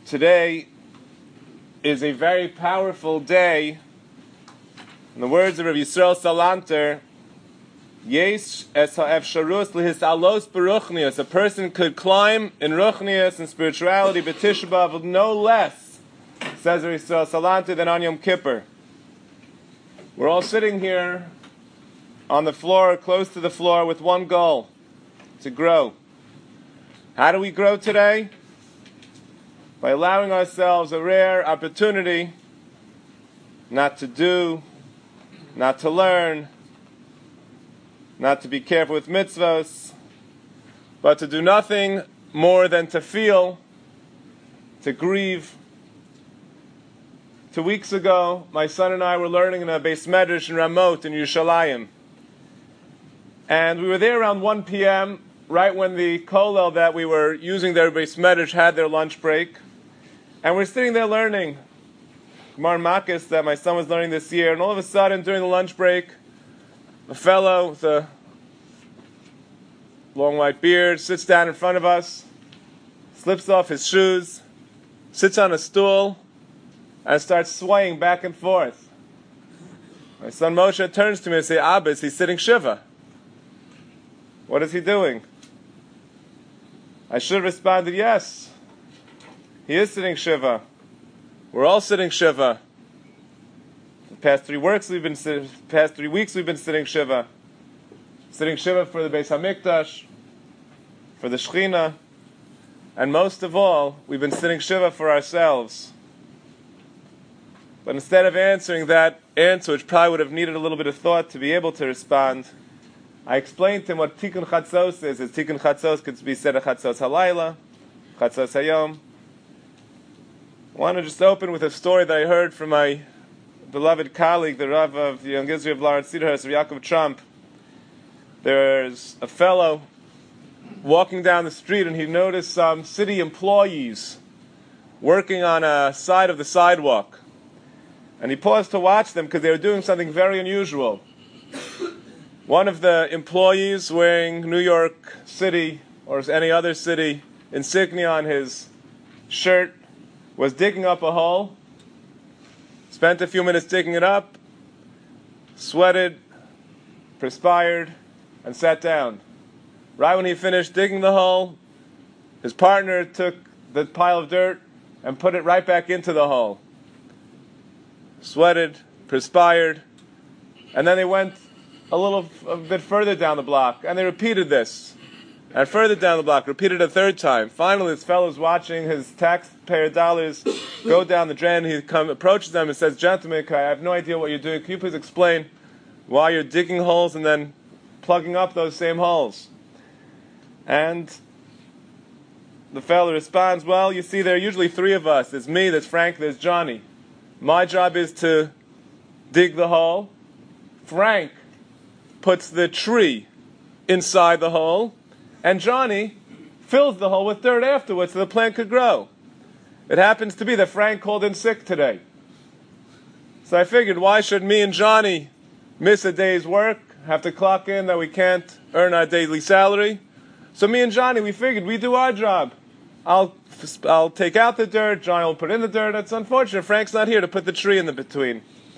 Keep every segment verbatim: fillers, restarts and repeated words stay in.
Today is a very powerful day. In the words of Rabbi Yisrael Salanter, Yesh es ha'efsharus lihisalos beruchnius. A person could climb in ruchnius and spirituality, but Tisha B'Av no less, says Rabbi Yisrael Salanter, than on Yom Kippur. We're all sitting here on the floor, close to the floor, with one goal: to grow. How do we grow today? By allowing ourselves a rare opportunity not to do, not to learn, not to be careful with mitzvos, but to do nothing more than to feel, to grieve. Two weeks ago, my son and I were learning in a Beis Medrash in Ramot in Yerushalayim. And we were there around one p.m., right when the kollel that we were using their Beis Medrash had their lunch break. And we're sitting there learning Gemara Makis that my son was learning this year. And all of a sudden, during the lunch break, a fellow with a long white beard sits down in front of us, slips off his shoes, sits on a stool, and starts swaying back and forth. My son Moshe turns to me and says, "Abba, is he sitting Shiva? What is he doing?" I should have responded, yes. He is sitting Shiva. We're all sitting Shiva. The past three weeks we've been sitting, past three weeks we've been sitting Shiva. Sitting Shiva for the Beis Hamikdash, for the Shechina, and most of all, we've been sitting Shiva for ourselves. But instead of answering that answer, which probably would have needed a little bit of thought to be able to respond, I explained to him what Tikkun Chatzos is. As Tikkun Chatzos could be said a Chatzos Halayla, Chatzos Hayom. I want to just open with a story that I heard from my beloved colleague, the Rav of the Young Israel of Lawrence Cedarhurst, Yaakov Trump. There's a fellow walking down the street and he noticed some city employees working on a side of the sidewalk. And he paused to watch them because they were doing something very unusual. One of the employees, wearing New York City or any other city insignia on his shirt, was digging up a hole, spent a few minutes digging it up, sweated, perspired, and sat down. Right when he finished digging the hole, his partner took the pile of dirt and put it right back into the hole. Sweated, perspired, and then they went a little a bit further down the block, and they repeated this. And further down the block, repeated a third time. Finally, this fellow's watching his taxpayer dollars go down the drain. He come, approaches them and says, "Gentlemen, I have no idea what you're doing. Can you please explain why you're digging holes and then plugging up those same holes?" And the fellow responds, "Well, you see, there are usually three of us. There's me, there's Frank, there's Johnny. My job is to dig the hole. Frank puts the tree inside the hole, and Johnny fills the hole with dirt afterwards so the plant could grow. It happens to be that Frank called in sick today. So I figured, why should me and Johnny miss a day's work, have to clock in that we can't earn our daily salary? So me and Johnny, we figured we do our job. I'll I'll take out the dirt, Johnny will put in the dirt. It's unfortunate Frank's not here to put the tree in the between."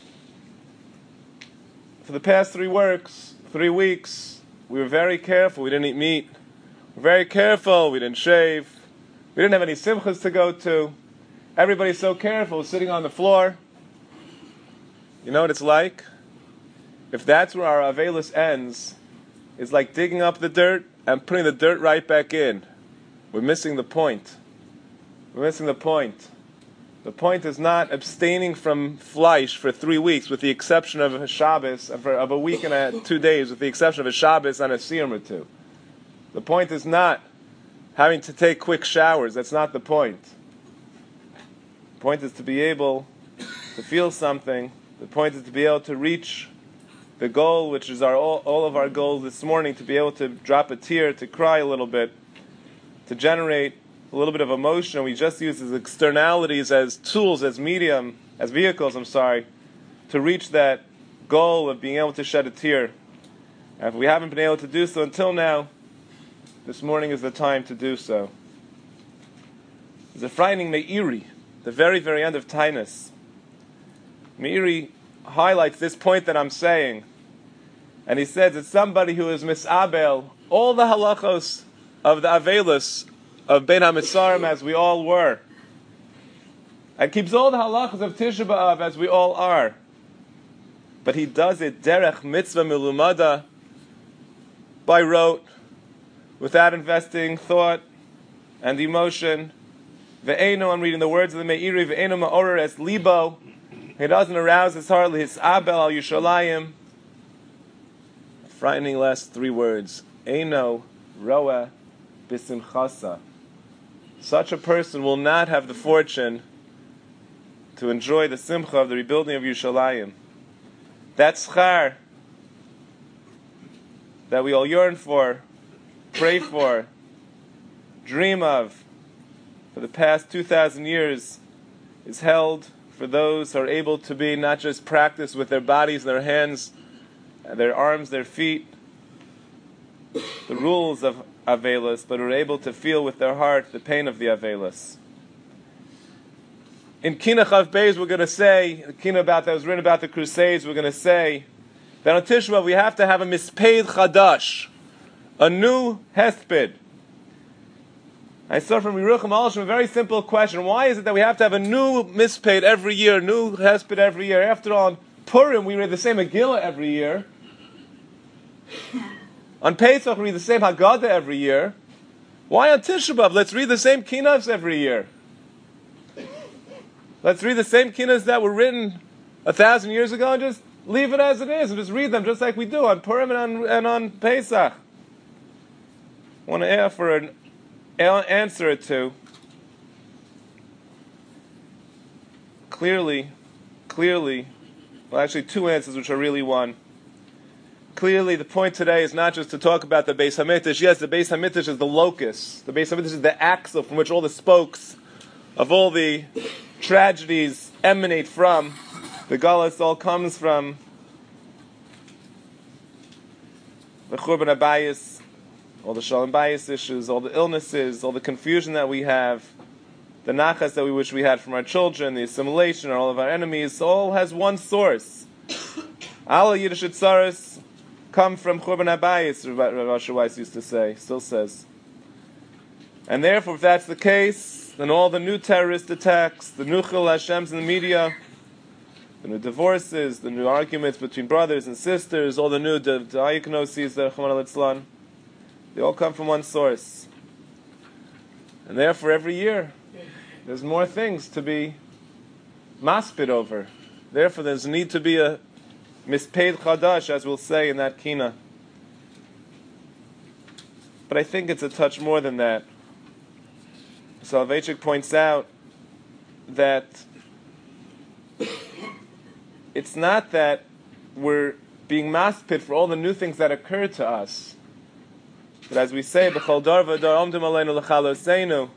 For the past three works, three weeks, we were very careful. We didn't eat meat. We were very careful. We didn't shave. We didn't have any simchas to go to. Everybody's so careful, sitting on the floor. You know what it's like? If that's where our avelus ends, it's like digging up the dirt and putting the dirt right back in. We're missing the point. We're missing the point. The point is not abstaining from flesh for three weeks, with the exception of a Shabbos, of a week and a, two days, with the exception of a Shabbos and a Siyum or two. The point is not having to take quick showers. That's not the point. The point is to be able to feel something. The point is to be able to reach the goal, which is our all, all of our goals this morning, to be able to drop a tear, to cry a little bit, to generate a little bit of emotion. We just use as externalities, as tools, as medium, as vehicles, I'm sorry, to reach that goal of being able to shed a tear. And if we haven't been able to do so until now, this morning is the time to do so. is a frightening Meiri, the very, very end of Tainus. Meiri highlights this point that I'm saying, and he says it's somebody who is misabel all the halachos of the Avelis of Ben HaMitzarim as we all were, and keeps all the halachos of Tisha B'Av as we all are, but he does it derech mitzvah milumada, by rote, without investing thought and emotion. Ve'eno, I'm reading the words of the Meiri, ve'eno ma'orer es libo, he doesn't arouse his heart, his abel al Yushalayim. Frightening last three words. Eino roa bisimchasa. Such a person will not have the fortune to enjoy the simcha of the rebuilding of Yushalayim. That schar that we all yearn for, pray for, dream of, for the past two thousand years, is held for those who are able to be not just practice with their bodies, their hands, their arms, their feet, the rules of Avelis, but are able to feel with their heart the pain of the Avelis. In Kina Chav Beis, we're going to say, the Kina about that was written about the Crusades, we're going to say that on Tisha B'Av we have to have a mispeid chadash, a new hesped. I saw from Yerucham Alshim a very simple question. Why is it that we have to have a new mispaid every year, new hesped every year? After all, on Purim we read the same Megillah every year. On Pesach we read the same Haggadah every year. Why on Tisha B'Av? Let's read the same Kinas every year. Let's read the same Kinas that were written a thousand years ago and just leave it as it is and just read them just like we do on Purim and on, and on Pesach. I want to ask for an answer or two. Clearly, clearly, well actually two answers which are really one. Clearly the point today is not just to talk about the Beis HaMikdash. Yes, the Beis HaMikdash is the locus. The Beis HaMikdash is the axle from which all the spokes of all the tragedies emanate from. The Galus all comes from the Churban HaBayis, all the Shalom Bayis issues, all the illnesses, all the confusion that we have, the nachas that we wish we had from our children, the assimilation, all of our enemies, all has one source. All Yiddish tzaros come from Churban HaBayis, Rav Weiss used to say, still says. And therefore, if that's the case, then all the new terrorist attacks, the new Chil Hashems in the media, the new divorces, the new arguments between brothers and sisters, all the new diagnoses that Rachmana litzlan, they all come from one source. And therefore, every year, there's more things to be maspid over. Therefore, there's a need to be a mispaid chadash, as we'll say in that kina. But I think it's a touch more than that. Soloveitchik points out that it's not that we're being maspid for all the new things that occur to us. But as we say, B'chol dar v'dar omdim aleinu l'chaloseinu,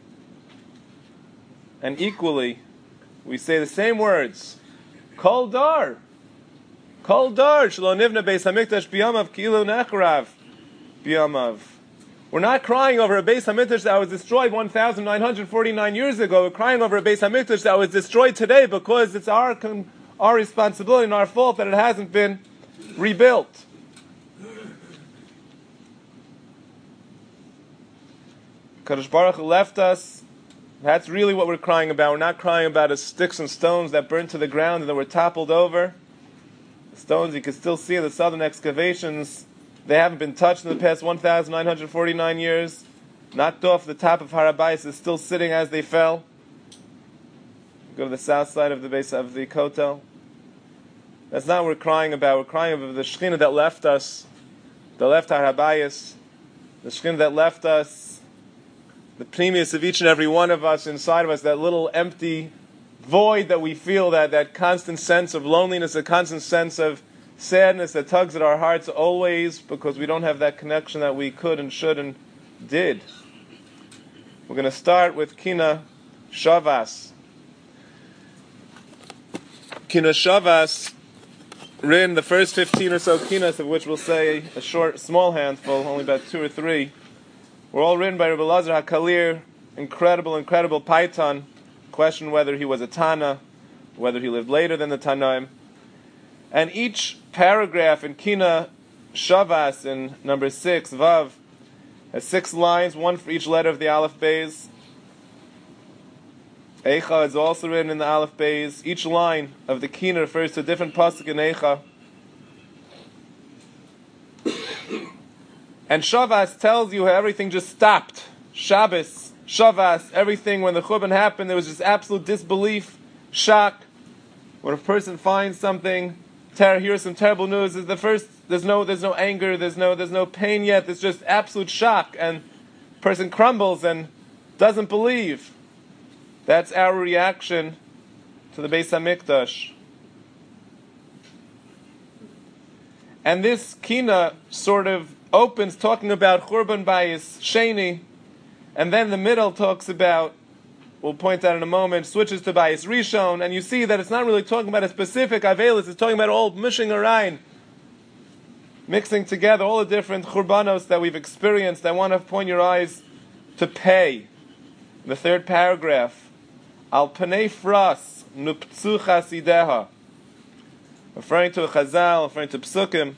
and equally, we say the same words, Kol dar, Kol dar, shelo nivna beis hamikdash biyamav ki'ilu necharav biyamav. We're not crying over a Beis HaMikdash that was destroyed one thousand nine hundred forty-nine years ago. We're crying over a Beis HaMikdash that was destroyed today because it's our our responsibility and our fault that it hasn't been rebuilt. Kadosh Baruch Hu left us. That's really what we're crying about. We're not crying about the sticks and stones that burned to the ground and that were toppled over. The stones you can still see in the southern excavations. They haven't been touched in the past one thousand nine hundred forty-nine years. Knocked off the top of Har HaBayis is still sitting as they fell. Go to the south side of the base of the Kotel. That's not what we're crying about. We're crying about the Shekhinah that left us, that left Har HaBayis, the Shekhinah that left us, the pneumius of each and every one of us, inside of us, that little empty void that we feel, that, that constant sense of loneliness, a constant sense of sadness that tugs at our hearts always because we don't have that connection that we could and should and did. We're going to start with Kina Shavas. Kina Shavas, written the first fifteen or so Kinas, of which we'll say a short, small handful, only about two or three, were all written by Rabbi Elazar HaKalir incredible, incredible Paitan. Question whether he was a Tana, whether he lived later than the Tanaim. And each paragraph in Kina Shavas in number six, Vav, has six lines, one for each letter of the Aleph Beis. Eicha is also written in the Aleph Beis. Each line of the Kina refers to a different pasuk in Eicha. And Shavas tells you how everything just stopped. Shabbos, Shavas, everything, when the Churban happened, there was just absolute disbelief, shock. When a person finds something, ter- hears some terrible news, is the first, there's no there's no anger, there's no there's no pain yet, there's just absolute shock, and the person crumbles and doesn't believe. That's our reaction to the Beis HaMikdash. And this Kina sort of opens talking about Churban Bayis Sheni, and then the middle talks about, we'll point out in a moment, switches to Bayis Rishon, and you see that it's not really talking about a specific Avelis, it's talking about all mishing arayin, mixing together all the different Churbanos that we've experienced. I want to point your eyes to Pei, the third paragraph. Al Panei Fras Nuptzu Chasideha, referring to a Chazal, referring to Psukim.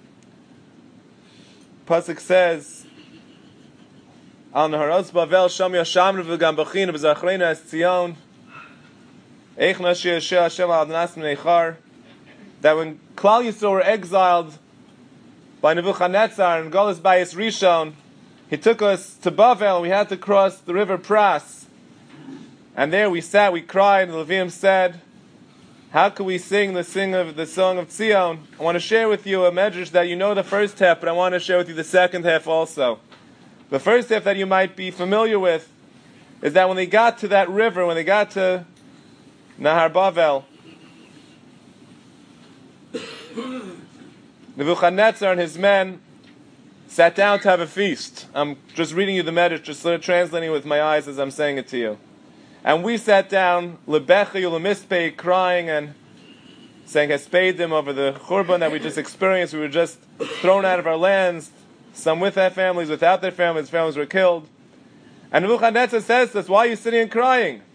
Pasuk says, Al Naharos Bavel Sham Yashamru V'Gam Bachin B'Zachrena Es Tzion Eich Nashir Sheh Hashem Al Adnas Neichar, that when Klal Yisrael were exiled by Nebuchadnezzar and Golas Bayis Rishon, he took us to Bavel, and we had to cross the river Pras. And there we sat, we cried, and the Levim said, how could we sing the sing of the song of Tzion? I want to share with you a medrash that you know the first half, but I want to share with you the second half also. The first half that you might be familiar with is that when they got to that river, when they got to Nahar Bavel, Nebuchadnezzar and his men sat down to have a feast. I'm just reading you the medrash, just sort of translating it with my eyes as I'm saying it to you. And we sat down, lebechi ulemispei, crying and saying hespeidim over the churban that we just experienced. We were just thrown out of our lands, some with their families, without their families. Families were killed. And Nebuchadnezzar says to us, why are you sitting and crying?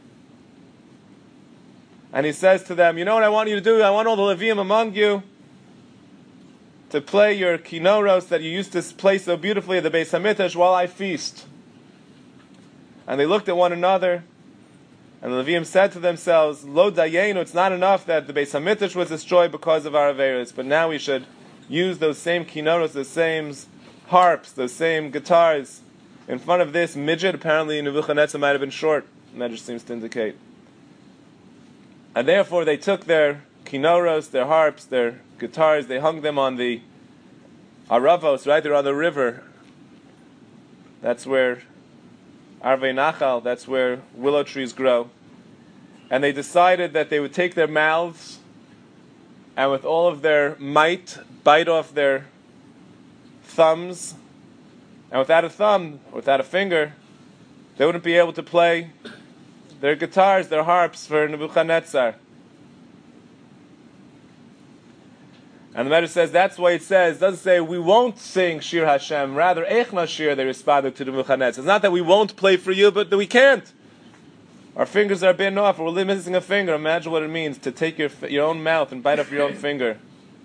And he says to them, you know what I want you to do? I want all the Levium among you to play your kinoros that you used to play so beautifully at the Beis HaMikdash while I feast. And they looked at one another, and the Levium said to themselves, Lo dayenu, it's not enough that the Beis HaMikdash was destroyed because of our averos, but now we should use those same kinoros, those same harps, those same guitars in front of this midget. Apparently Nebuchadnezzar might have been short, that just seems to indicate. And therefore they took their kinoros, their harps, their guitars, they hung them on the Aravos, right there on the river. That's where Arvei Nachal, that's where willow trees grow. And they decided that they would take their mouths and with all of their might bite off their thumbs. And without a thumb, without a finger, they wouldn't be able to play their guitars, their harps for Nebuchadnezzar. And the Medrash says that's why it says, it doesn't say we won't sing Shir Hashem, rather Eich Nashir, they responded to Nebuchadnezzar. It's not that we won't play for you, but that we can't. Our fingers are bitten off, or we're missing a finger. Imagine what it means to take your your own mouth and bite off your own finger.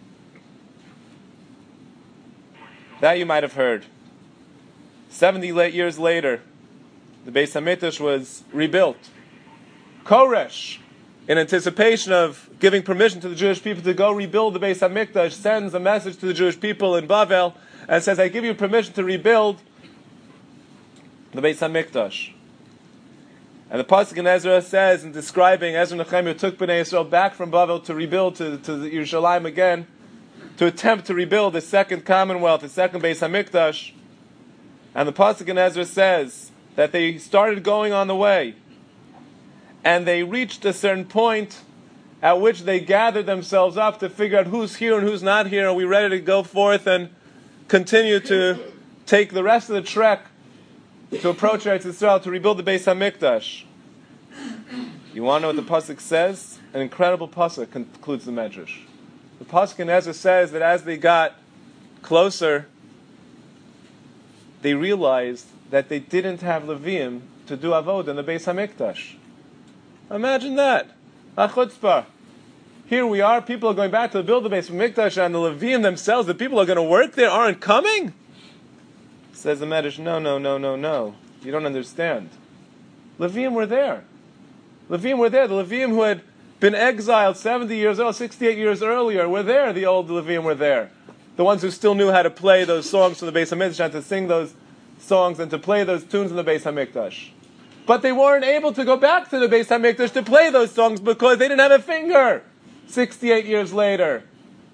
That you might have heard. Seventy late years later, the Beis HaMikdash was rebuilt. Koresh, in anticipation of giving permission to the Jewish people to go rebuild the Beis HaMikdash, sends a message to the Jewish people in Bavel and says, I give you permission to rebuild the Beis HaMikdash. And the pasuk in Ezra says, in describing Ezra Nehemiah took Bnei Yisrael back from Bavel to rebuild to, to Yerushalayim again, to attempt to rebuild the second Commonwealth, the second Beis HaMikdash. And the pasuk in Ezra says that they started going on the way, and they reached a certain point at which they gathered themselves up to figure out who's here and who's not here. Are we ready to go forth and continue to take the rest of the trek to approach Eretz Yisrael to rebuild the Beis HaMikdash? You want to know what the pasuk says? An incredible pasuk concludes the Medrash. The pasuk in Ezra says that as they got closer, they realized that they didn't have Levium to do avodah in the Beis Hamikdash. Imagine that. A chutzpah. Here we are, people are going back to build the Beis Hamikdash, and the Levim themselves, the people who are going to work there, aren't coming? Says the Medrash, no, no, no, no, no. You don't understand. Levim were there. Levim were there. The Levim who had been exiled seventy years old, sixty-eight years earlier, were there. The old Levim were there. The ones who still knew how to play those songs for the Beis Hamikdash and to sing those songs and to play those tunes in the Beis Hamikdash. But they weren't able to go back to the Beis Hamikdash to play those songs because they didn't have a finger sixty-eight years later.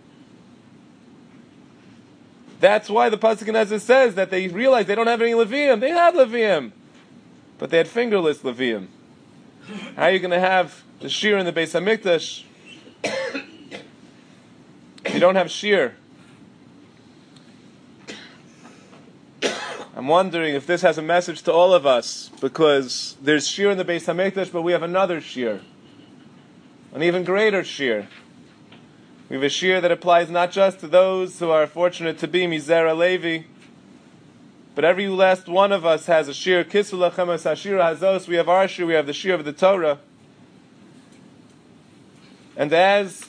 That's why the Pasuk in Ezra says that they realized they don't have any Levium. They had Levium, but they had fingerless Levium. How are you going to have the shear in the Beis Hamikdash if you don't have shear? I'm wondering if this has a message to all of us, because there's shear in the Beis Hamikdash, but we have another shear, an even greater shear. We have a shear that applies not just to those who are fortunate to be Mizera Levi, but every last one of us has a shear. Kisu lachem es hashira hazos. We have our shear, we have the shear of the Torah. And as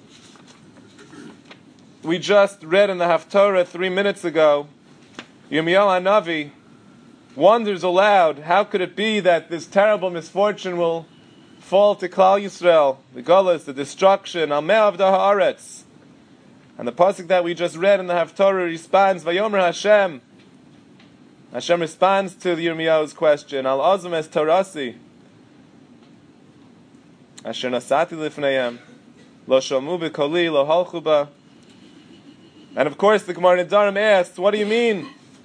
we just read in the Haftorah three minutes ago, Yirmiyahu HaNavi wonders aloud, how could it be that this terrible misfortune will fall to Klal Yisrael, the Golos, the destruction, Al Me'av Haaretz. And the pasuk that we just read in the Haftorah responds, Vayomer Hashem. Hashem responds to the Yirmiyahu's question, Al Azam Es Torasi, Asher Nasati Lifneihem, Lo Shomu B'Koli, Lo Halchu Ba. And of course the Gemara Nedarim asks, what do you mean?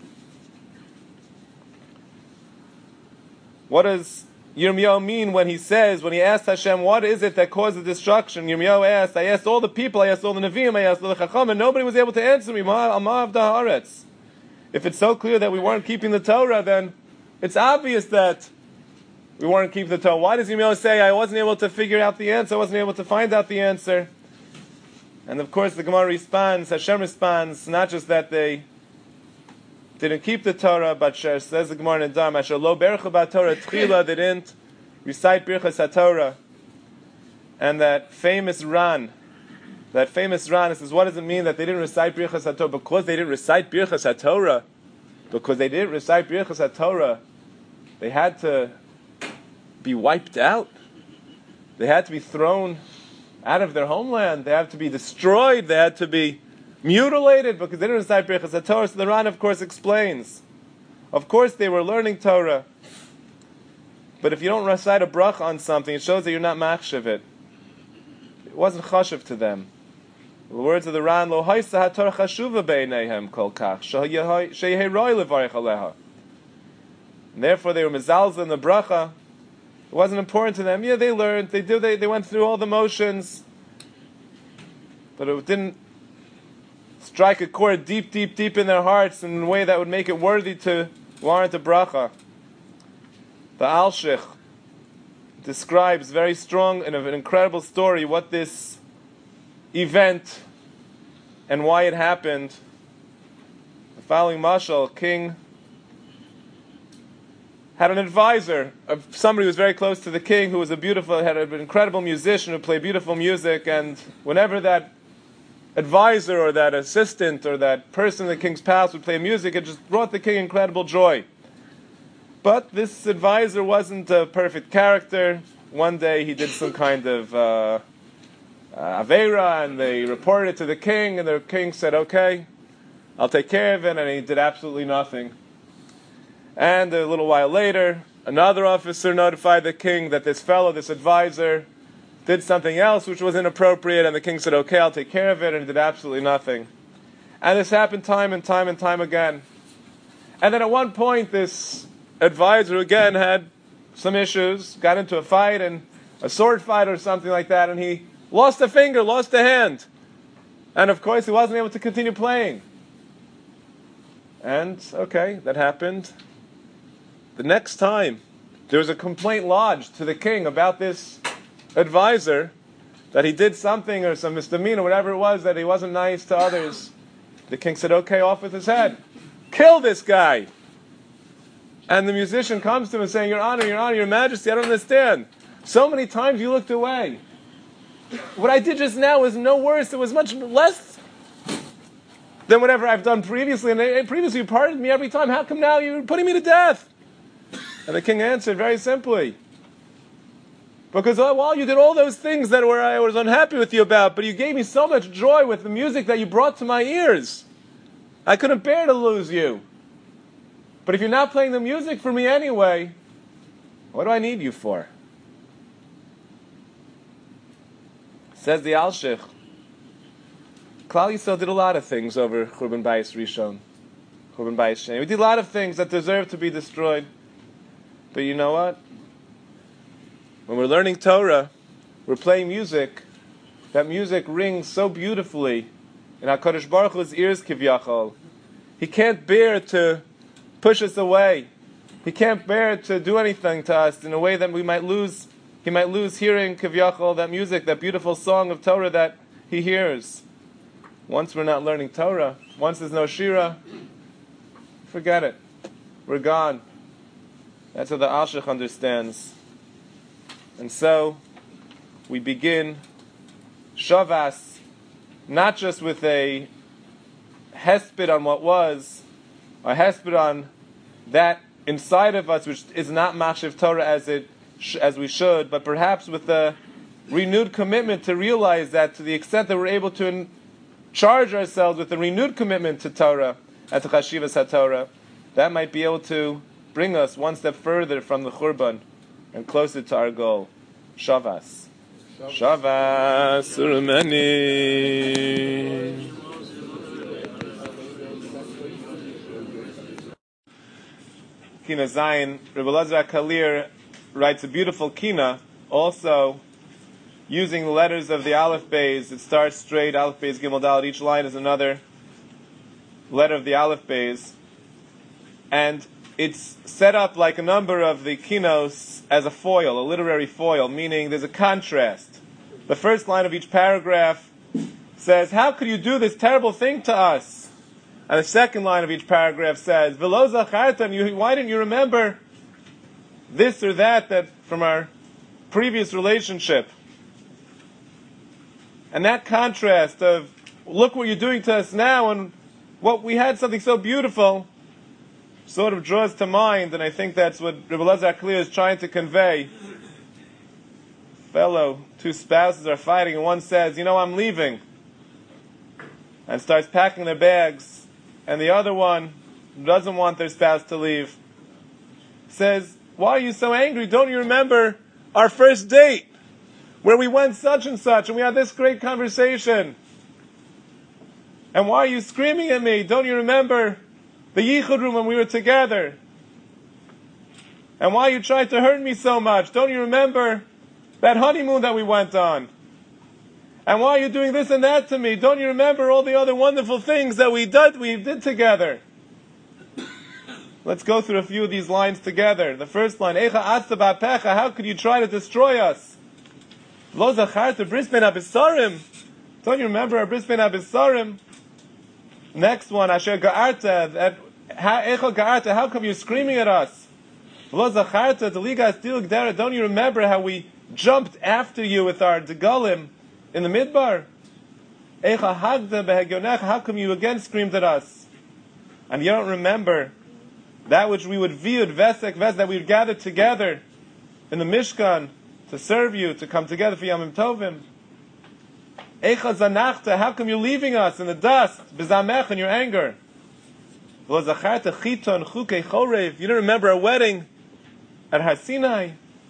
What does Yirmiyahu mean when he says, when he asked Hashem, what is it that caused the destruction? Yirmiyahu asked, I asked all the people, I asked all the Nevi'im, I asked all the Chacham, and nobody was able to answer me. Ma'av Haaretz. If it's so clear that we weren't keeping the Torah, then it's obvious that we weren't keeping the Torah. Why does Yirmiyahu say, I wasn't able to figure out the answer, I wasn't able to find out the answer? And of course the Gemara responds, Hashem responds, not just that they didn't keep the Torah, but says the Gemara in Dam, Asher lo bercha b'Torah tchila, they didn't recite Birchas HaTorah. And that famous Ran, that famous Ran, it says, what does it mean that they didn't recite Birchas HaTorah? Because they didn't recite Birchas HaTorah, because they didn't recite Birchas HaTorah, they had to be wiped out. They had to be thrown out of their homeland. They had to be destroyed. They had to be mutilated because they didn't recite Birchas HaTorah. So the Ran, of course, explains. Of course, they were learning Torah. But if you don't recite a brach on something, it shows that you're not machshav it. It wasn't chashuv to them. The words of the Ran, Lo haisa haTorah chashuva beineihem kol kach, sheyehei roi levarich aleha. And therefore, they were mezalzel in the bracha. It wasn't important to them. Yeah, they learned. They did. They, they went through all the motions. But it didn't strike a chord deep, deep, deep in their hearts in a way that would make it worthy to warrant a bracha. The Alshich describes very strong and an incredible story what this event and why it happened. The following mashal, king had an advisor, of somebody who was very close to the king, who was a beautiful, had an incredible musician who played beautiful music, and whenever that advisor or that assistant or that person in the king's palace would play music, it just brought the king incredible joy. But this advisor wasn't a perfect character. One day he did some kind of uh, uh, Aveira, and they reported it to the king, and the king said, okay, I'll take care of it, and he did absolutely nothing. And a little while later, another officer notified the king that this fellow, this advisor, did something else which was inappropriate, and the king said, okay, I'll take care of it, and he did absolutely nothing. And this happened time and time and time again. And then at one point, this advisor again had some issues, got into a fight, and a sword fight or something like that, and he lost a finger, lost a hand. And of course, he wasn't able to continue playing. And, okay, that happened. The next time, there was a complaint lodged to the king about this advisor, that he did something or some misdemeanor, whatever it was, that he wasn't nice to others. The king said, okay, off with his head. Kill this guy. And the musician comes to him and saying, Your Honor, Your Honor, Your Majesty, I don't understand. So many times you looked away. What I did just now was no worse. It was much less than whatever I've done previously. And previously you pardoned me every time. How come now you're putting me to death? And the king answered very simply, because while you did all those things that were I was unhappy with you about, but you gave me so much joy with the music that you brought to my ears, I couldn't bear to lose you. But if you're not playing the music for me anyway, what do I need you for? Says the Alshich, Klal Yisrael did a lot of things over Churban Bayis Rishon, Churban Bayis Sheni. We did a lot of things that deserve to be destroyed. But you know what? When we're learning Torah, we're playing music. That music rings so beautifully in HaKadosh Baruch Hu's ears, Kivyachol. He can't bear to push us away. He can't bear to do anything to us in a way that we might lose. He might lose hearing Kivyachol, that music, that beautiful song of Torah that he hears. Once we're not learning Torah, once there's no Shira, forget it. We're gone. That's how the Alshich understands. And so, we begin Shavas, not just with a hesped on what was, a hesped on that inside of us which is not Machshav Torah as it as we should, but perhaps with a renewed commitment to realize that to the extent that we're able to in- charge ourselves with a renewed commitment to Torah, at the Chashivas HaTorah, that might be able to bring us one step further from the Churban and closer to our goal. Shavas. Shavas Urmeni. Kina Zayin, Rebbe Elazar Kalir writes a beautiful kina, also using the letters of the Aleph Beis. It starts straight, Aleph Beis Gimel Dalet. Each line is another letter of the Aleph Beis. And it's set up like a number of the kinos as a foil, a literary foil, meaning there's a contrast. The first line of each paragraph says, how could you do this terrible thing to us? And the second line of each paragraph says, V'lo zachartan, why didn't you remember this or that that from our previous relationship? And that contrast of, look what you're doing to us now, and what we had something so beautiful, sort of draws to mind, and I think that's what Rebbe Elazar Kalir is trying to convey. Fellow, two spouses are fighting, and one says, you know, I'm leaving, and starts packing their bags, and the other one doesn't want their spouse to leave, says, why are you so angry? Don't you remember our first date, where we went such and such, and we had this great conversation? And why are you screaming at me? Don't you remember the Yichud room when we were together? And why you tried to hurt me so much? Don't you remember that honeymoon that we went on? And why are you doing this and that to me? Don't you remember all the other wonderful things that we did, we did together? Let's go through a few of these lines together. The first line, Eicha atza ba'pecha, how could you try to destroy us? Lo zacharta bris ben abisarim. Don't you remember our bris ben abisarim? Next one, Asher Ga'arta, that Echo Ga'arta, how come you're screaming at us? Lo Zacharta, Deligas Dilg Dara, don't you remember how we jumped after you with our Degalim in the Midbar? Echo Hagda Behegionech, how come you again screamed at us? And you don't remember that which we would viewed, Vesek Ves, that we would gather together in the Mishkan to serve you, to come together for Yamim Tovim? Eicha zanachta, how come you're leaving us in the dust? B'zamech, in your anger. Lo zacharta chiton chukei chorev. You don't remember our wedding at Har Sinai?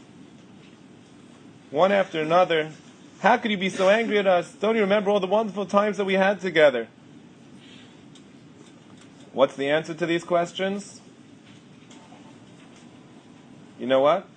One after another. How could you be so angry at us? Don't you remember all the wonderful times that we had together? What's the answer to these questions? You know what?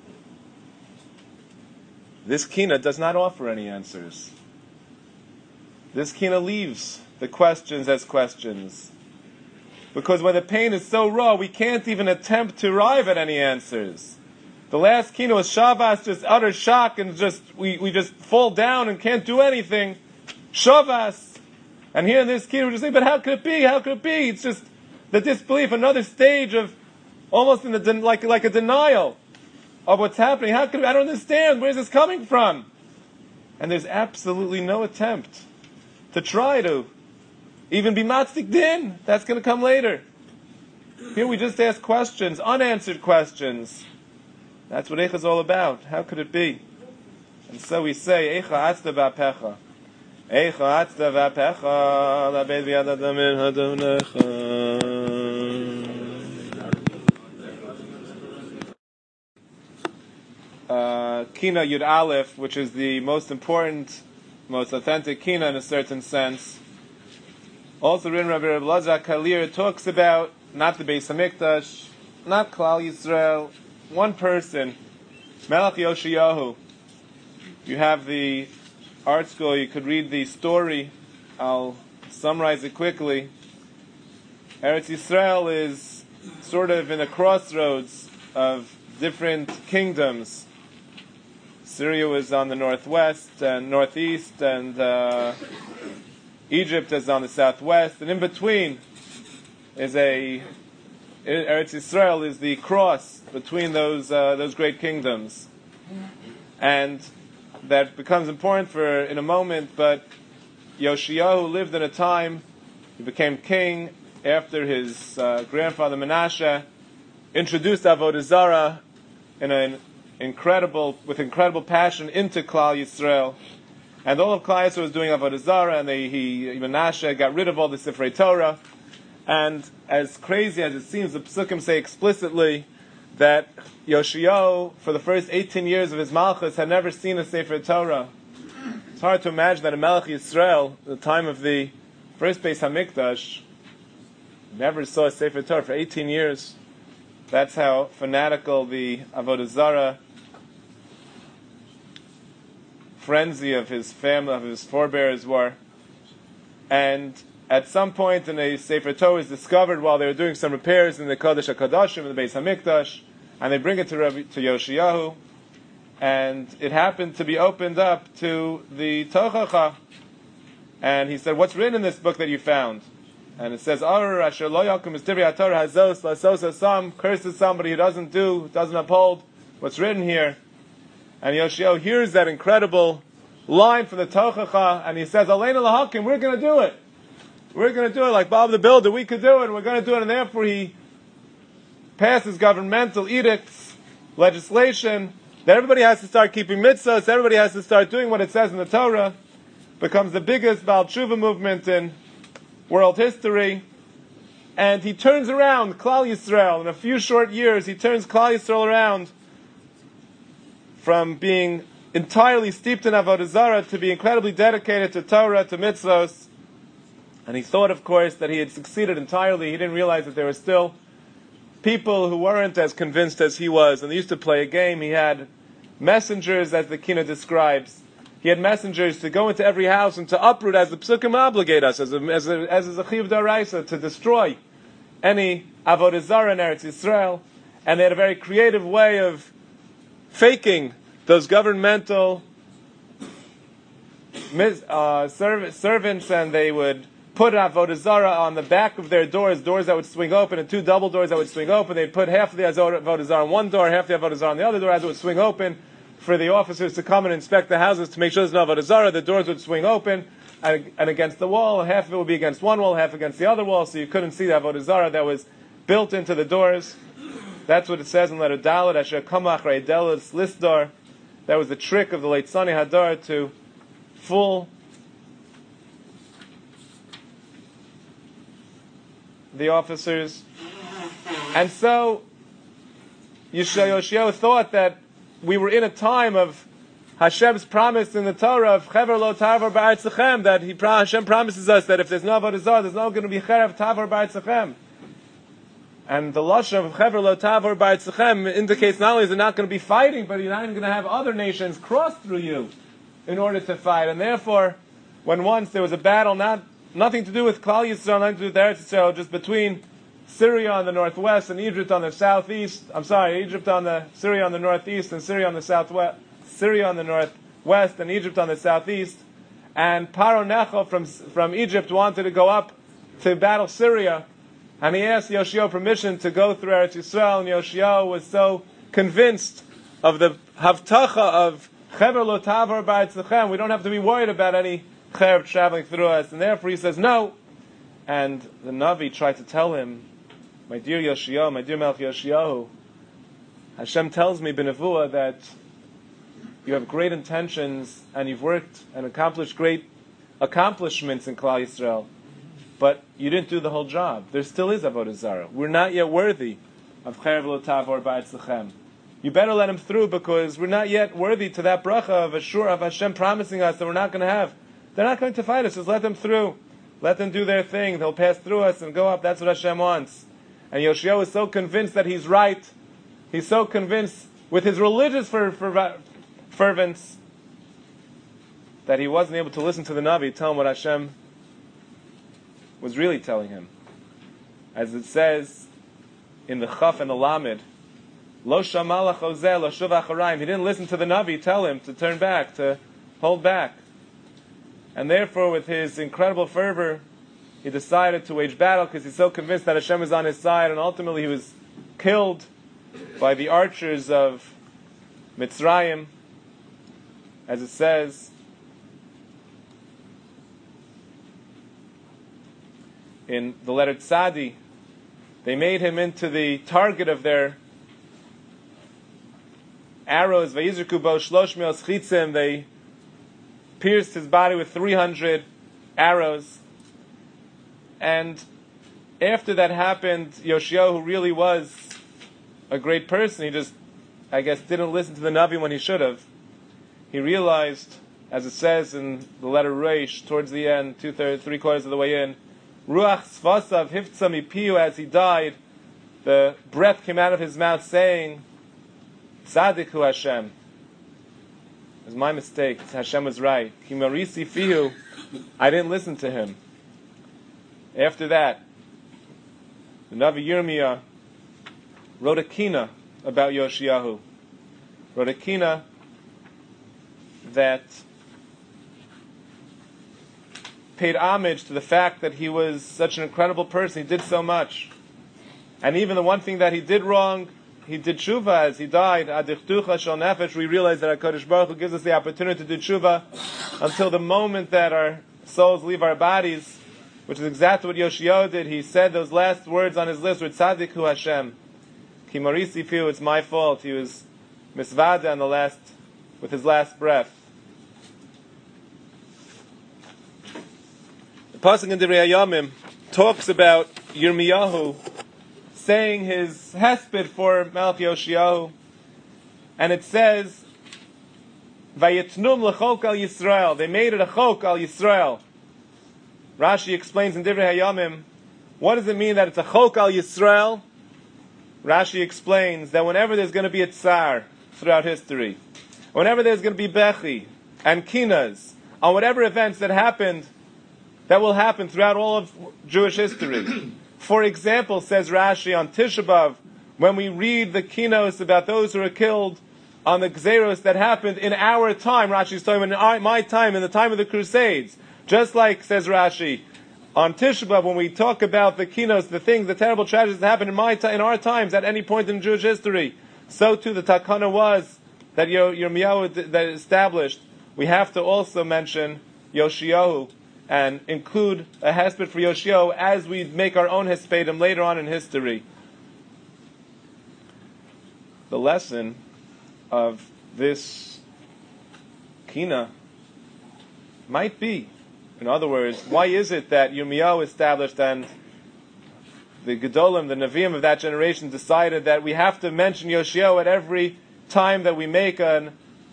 This kina does not offer any answers. This kina leaves the questions as questions. Because when the pain is so raw, we can't even attempt to arrive at any answers. The last kina was Shavas, just utter shock, and just we, we just fall down and can't do anything. Shavas. And here in this kina, we just say, but how could it be? How could it be? It's just the disbelief, another stage of almost in the like like a denial of what's happening. How could I don't understand? Where's this coming from? And there's absolutely no attempt to try to even be matzdik din. That's going to come later. Here we just ask questions, unanswered questions. That's what Eicha is all about. How could it be? And so we say, Eicha atzda v'apecha. Eicha atzda v'apecha. Labed v'yadada min hadonecha. Uh, Kina Yud Aleph, which is the most important, most authentic Kina in a certain sense. Also written Rabbi Reb Elazar Kalir talks about not the Beis Hamikdash, not Klal Yisrael, one person, Melech Yoshiyahu. You have the art school, you could read the story. I'll summarize it quickly. Eretz Yisrael is sort of in a crossroads of different kingdoms. Syria was on the northwest and northeast, and uh, Egypt is on the southwest, and in between is a Eretz Yisrael is the cross between those uh, those great kingdoms, and that becomes important for in a moment. But Yoshiyahu lived in a time he became king after his uh, grandfather Menashe introduced Avodah Zarah in an incredible, with incredible passion into Klal Yisrael, and all of Klal Yisrael was doing Avodah Zarah, and they, he Menashe got rid of all the Sifrei Torah. And as crazy as it seems, the Psukim say explicitly that Yoshiyahu, for the first eighteen years of his Malchus, had never seen a Sefer Torah. It's hard to imagine that a Melech Yisrael, at the time of the first Beis Hamikdash, never saw a Sefer Torah for eighteen years. That's how fanatical the Avodah Zarah frenzy of his family, of his forebears were. And at some point in a Sefer Torah is discovered while they were doing some repairs in the Kodesh HaKadoshim, in the Beis Hamikdash, and they bring it to, Rabbi, to Yoshiyahu, and it happened to be opened up to the Tochacha, and he said, "What's written in this book that you found?" And it says, "Ar asher lo yakum is tivri haTorah hazos lasos asam," curses somebody who doesn't do, doesn't uphold what's written here. And Yoshiyahu hears that incredible line from the Tochacha, and he says, "Aleinu lahakim, we're going to do it. We're going to do it like Bob the Builder. We could do it. We're going to do it." And therefore, he passes governmental edicts, legislation that everybody has to start keeping mitzvahs. Everybody has to start doing what it says in the Torah. Becomes the biggest Baal Tshuva movement in world history. And he turns around Klal Yisrael. In a few short years, he turns Klal Yisrael around from being entirely steeped in Avodah Zarah to be incredibly dedicated to Torah, to mitzvahs. And he thought, of course, that he had succeeded entirely. He didn't realize that there were still people who weren't as convinced as he was. And they used to play a game. He had messengers, as the Kina describes. He had messengers to go into every house and to uproot, as the Psukim obligate us, as a, as a, as a Chiv D'Oraisa, to destroy any Avodah Zarah in Eretz Yisrael. And they had a very creative way of faking those governmental uh, serv- servants, and they would put Avodah Zarah on the back of their doors, doors that would swing open, and two double doors that would swing open. They'd put half of the Avodah Zarah on one door, half the Avodah Zarah on the other door, as it would swing open, for the officers to come and inspect the houses to make sure there's no Avodah Zarah. The doors would swing open, and, and against the wall, half of it would be against one wall, half against the other wall, so you couldn't see the Avodah Zarah that was built into the doors. That's what it says in letter Dalet, Asher Kamach Reidelis Lisdar. That was the trick of the late Sani Hadar to fool the officers. And so Yoshiyahu thought that we were in a time of Hashem's promise in the Torah of Chever lo tavar ba'artzachem, that he, Hashem promises us that if there's no Avodah Zarah, there's not going to be Cherev tavar ba'artzachem. And the lashon of Chever lo tavar ba'artzachem indicates not only is it not going to be fighting, but you're not even going to have other nations cross through you in order to fight. And therefore, when once there was a battle, not nothing to do with Klal Yisrael, nothing to do with Eretz Yisrael, just between Syria on the northwest and Egypt on the southeast. I'm sorry, Egypt on the Syria on the northeast and Syria on the southwest. Syria on the northwest and Egypt on the southeast. And Paro Necho from from Egypt wanted to go up to battle Syria, And he asked Yoshio permission to go through Eretz Yisrael, and Yoshio was so convinced of the havtacha of Chever lo tavar ba'etzlechem, we don't have to be worried about any Chever traveling through us, and therefore he says no. And the Navi tried to tell him, my dear Yoshio, my dear Melech Yoshio, Hashem tells me, B'nevuah, that you have great intentions, and you've worked and accomplished great accomplishments in Klal Yisrael, but you didn't do the whole job. There still is Avodah Zarah. We're not yet worthy of Cherev lo tavor ba'etzlechem. You better let him through, because we're not yet worthy to that bracha of Ashur, of Hashem promising us that we're not going to have. They're not going to fight us. Just let them through. Let them do their thing. They'll pass through us and go up. That's what Hashem wants. And Yoshio is so convinced that he's right. He's so convinced with his religious fer- fer- fervence that he wasn't able to listen to the Navi tell him what Hashem was really telling him. As it says in the Chaf and the Lamed, Lo shamala chozeh, lo shuv acharayim. He didn't listen to the Navi tell him to turn back, to hold back. And therefore, with his incredible fervor, he decided to wage battle, because he's so convinced that Hashem is on his side, and ultimately he was killed by the archers of Mitzrayim, as it says in the letter Tzadi. They made him into the target of their arrows. Vayizriku bo shlosh me'os chitzim. They pierced his body with three hundred arrows. And after that happened, Yoshio, who really was a great person, he just, I guess, didn't listen to the Navi when he should have. He realized, as it says in the letter Reish, towards the end, two-thirds, three-quarters of the way in, Ruach Svasav Hiftzam Ipiyu, as he died, the breath came out of his mouth saying, Tzadik hu Hashem. It was my mistake. Hashem was right. Kimarisi Fihu, I didn't listen to him. After that, the Navi Yirmiyah wrote a kina about Yoshiyahu. Wrote a kina that paid homage to the fact that he was such an incredible person. He did so much. And even the one thing that he did wrong, he did tshuva as he died. Adichtucha shel nefesh. We realize that HaKadosh Baruch Hu gives us the opportunity to do tshuva until the moment that our souls leave our bodies, which is exactly what Yoshio did. He said those last words on his list were Tzadik hu Hashem. Ki marisi fiu, it's my fault. He was misvada on the last, with his last breath. The pasuk in Divrei Hayamim talks about Yirmiyahu saying his hesped for Melech Yoshiyahu, and it says, "Vayitnum lechok al Yisrael." They made it a chok al Yisrael. Rashi explains in Divrei Hayamim, what does it mean that it's a chok al Yisrael? Rashi explains that whenever there's going to be a tsar throughout history, whenever there's going to be bechi and kinas on whatever events that happened, that will happen throughout all of Jewish history. For example, says Rashi on Tisha B'Av, when we read the kinos about those who were killed on the Gzeros that happened in our time, Rashi is talking about in my time, in the time of the Crusades. Just like, says Rashi, on Tisha B'Av, when we talk about the kinos, the things, the terrible tragedies that happened in my ti- in our times, at any point in Jewish history, so too the takana was that Yirmiyahu that established. We have to also mention Yoshiyahu and include a hesped for Yoshio as we make our own hespedim later on in history. The lesson of this kina might be, in other words, why is it that Yirmiyahu established and the Gedolim, the Nevi'im of that generation decided that we have to mention Yoshio at every time that we make an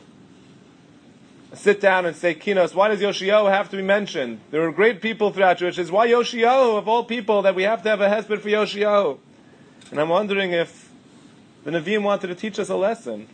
sit down and say kinos? Why does Yoshio have to be mentioned? There were great people throughout Jewish history. Why Yoshio, of all people, that we have to have a hesped for Yoshio? And I'm wondering if the Nevi'im wanted to teach us a lesson.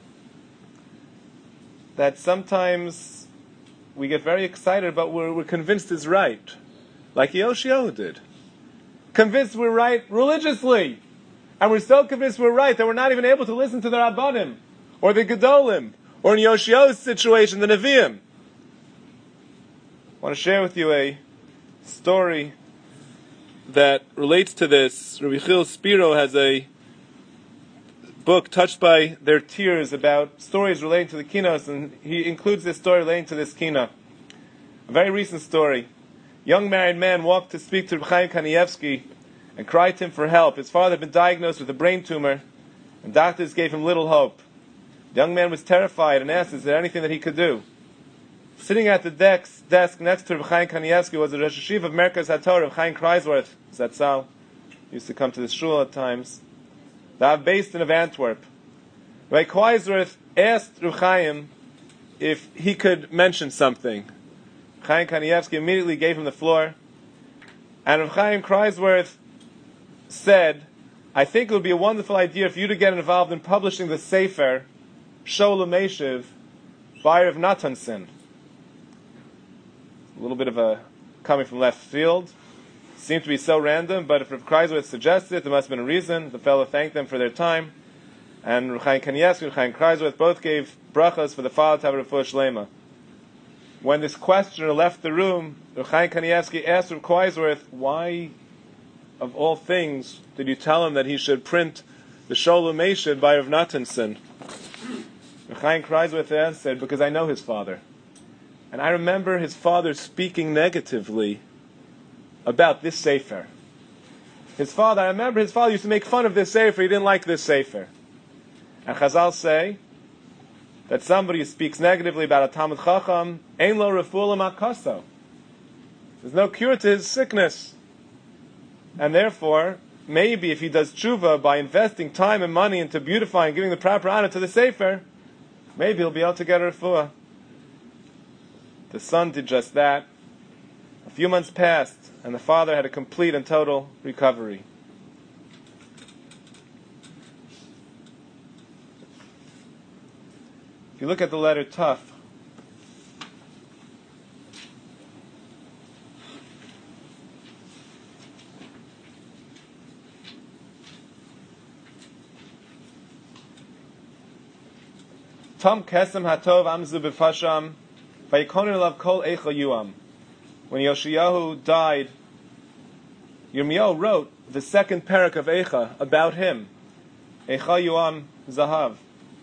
That sometimes we get very excited about what we're convinced is right. Like Yoshio did. Convinced we're right religiously. And we're so convinced we're right that we're not even able to listen to the Rabbanim, or the Gedolim, or in Yoshio's situation, the Nevi'im. I want to share with you a story that relates to this. Rabbi Chil Spiro has a book, Touched by Their Tears, about stories relating to the kinos, and he includes this story relating to this kina. A very recent story. A young married man walked to speak to Reb Chaim Kanievsky and cried to him for help. His father had been diagnosed with a brain tumor, and doctors gave him little hope. The young man was terrified and asked, is there anything that he could do? Sitting at the desk, desk next to Reb Chaim Kanievsky was the Rosh Hashiv of Merkaz HaTorah, Reb Chaim Kreisworth, Zatzal. He used to come to the shul at times. They are based in of Antwerp. Rabbi Kreisworth asked Reb Chaim if he could mention something. Reb Chaim Kanievsky immediately gave him the floor, and Reb Chaim Kreisworth said, I think it would be a wonderful idea for you to get involved in publishing the Sefer Shoel Meshiv by Rav Natanson. A little bit of a coming from left field. Seemed to be so random, but if Rav Kreisworth suggested it, there must have been a reason. The fellow thanked them for their time, and Rav Chaim Kanievsky and Rav Chaim Kreisworth both gave brachas for the father to have a refuah shlema. When this questioner left the room, Rav Chaim Kanievsky asked Rav Kreisworth, why, of all things, did you tell him that he should print the Shoel Meshiv by Rav Natanson? Rav Chaim Kreisworth answered, because I know his father. And I remember his father speaking negatively about this Sefer. His father, I remember his father used to make fun of this Sefer. He didn't like this Sefer. And Chazal say that somebody who speaks negatively about a Talmud Chacham, ein lo refuah l'makaso. There's no cure to his sickness. And therefore, maybe if he does tshuva by investing time and money into beautifying, giving the proper honor to the Sefer, maybe he'll be able to get a refuah. The son did just that. A few months passed, and the father had a complete and total recovery. If you look at the letter Tuf, Tom Kesem Hatov Amzu B'Fasham Vayikonin Elav Kol Eicha Yuam. When Yoshiyahu died, Yirmiyahu wrote the second parak of Eicha about him. Eicha Yuam Zahav.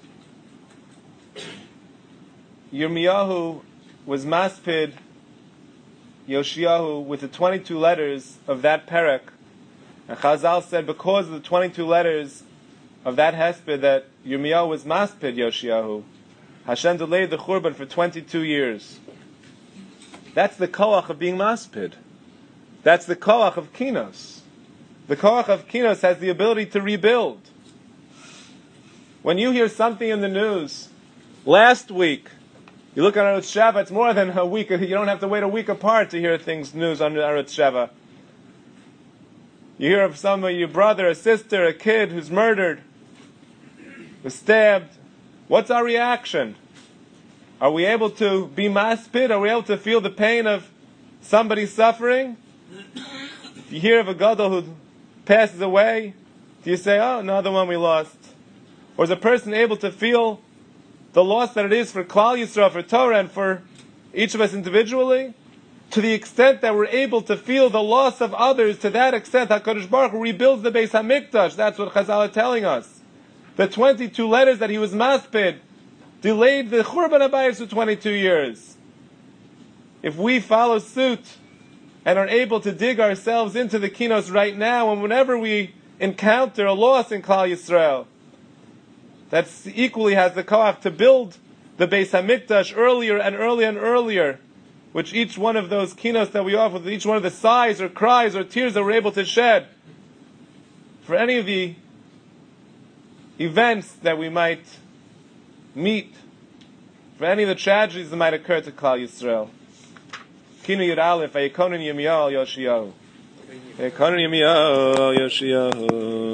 Yirmiyahu was maspid Yoshiyahu with the twenty-two letters of that parak. And Chazal said because of the twenty-two letters of that hesped that Yirmiyahu was maspid Yoshiyahu, Hashem delayed the Churban for twenty-two years. That's the koach of being maspid. That's the koach of kinos. The koach of kinos has the ability to rebuild. When you hear something in the news, last week, you look at Arutz Sheva, it's more than a week. You don't have to wait a week apart to hear things, news on Arutz Sheva. You hear of some of your brother, a sister, a kid who's murdered, was stabbed. What's our reaction? Are we able to be maspid? Are we able to feel the pain of somebody suffering? If you hear of a gadol who passes away, do you say, oh, another one we lost? Or is a person able to feel the loss that it is for Klal Yisrael, for Torah, and for each of us individually? To the extent that we're able to feel the loss of others, to that extent, HaKadosh Baruch Hu rebuilds the Beis HaMikdash. That's what Chazal are telling us. The twenty-two letters that he was maspid delayed the Churban HaBayis for twenty-two years. If we follow suit and are able to dig ourselves into the kinos right now, and whenever we encounter a loss in Klal Yisrael, that equally has the koach to build the Beis HaMikdash earlier and earlier and earlier, which each one of those kinos that we offer, with each one of the sighs or cries or tears that we're able to shed, for any of the events that we might meet, for any of the tragedies that might occur to Klal Yisrael. Kinu Yud Aleph, Vayikonin Yirmiyahu Yoshiyahu. Vayikonin Yirmiyahu Yoshiyahu.